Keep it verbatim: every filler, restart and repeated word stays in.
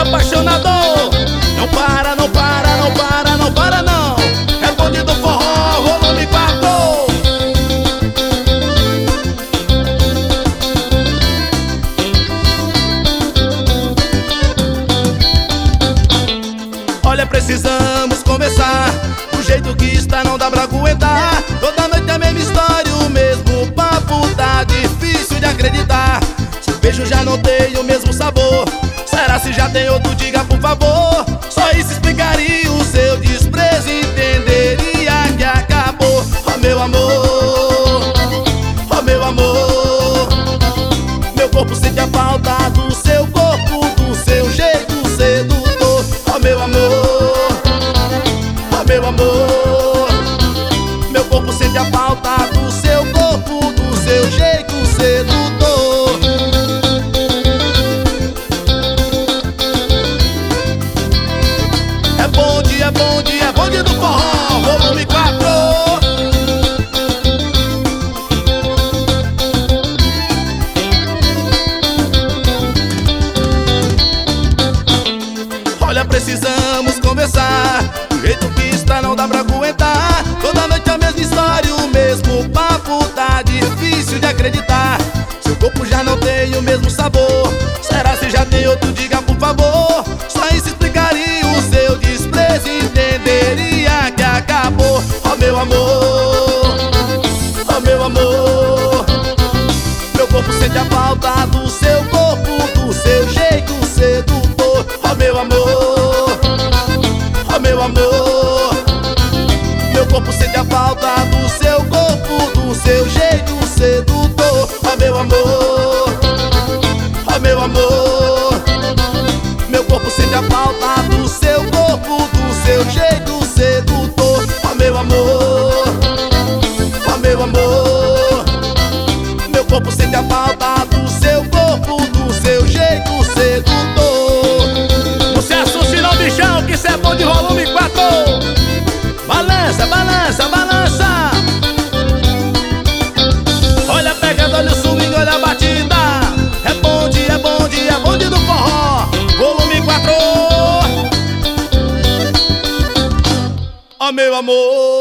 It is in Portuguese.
apaixonador. Não para, não para, não para, não para não. É bonde do forró, volume quatro. Olha, precisamos conversar. O jeito que está não dá pra aguentar. Toda noite a mesma história, o mesmo papo. Tá difícil de acreditar. Seu beijo já não tem o mesmo sabor. Será se já tem outro? Diga por favor. Só isso explicaria o seu desprezo. Entenderia que acabou. Oh meu amor, oh meu amor. Meu corpo sente a falta do seu corpo, do seu jeito sedutor. Oh meu amor, oh meu amor. Meu corpo sente a falta do seu corpo, do seu jeito sedutor. É bonde, é bonde, é bonde do forró, volume quatro. Olha, precisamos conversar. Do jeito que está não dá pra aguentar. Toda noite a mesma história, o mesmo papo. Tá difícil de acreditar. Seu corpo já não tem o mesmo sabor. Será se já tem outro? Diga por favor. Só isso explicaria o seu desprezo. Entenderia que acabou. Oh meu amor, oh meu amor. Meu corpo sente a falta do seu corpo, do seu jeito sedutor. Oh meu amor, oh meu amor. Meu corpo sente a falta do seu corpo, do seu jeito sedutor. Oh meu amor, oh meu amor. Meu corpo sente a falta do seu corpo, do seu jeito sedutor. Oh meu amor, oh meu amor. Meu corpo sente a falta do seu corpo, do seu jeito sedutor. Você assusta não, bichão, que isso é bom de volume quatro. Balança, balança, balança. Olha, pegando, olha o swing, olha a batida. É bonde, é bonde, é bonde do forró, volume quatro. Oh meu amor.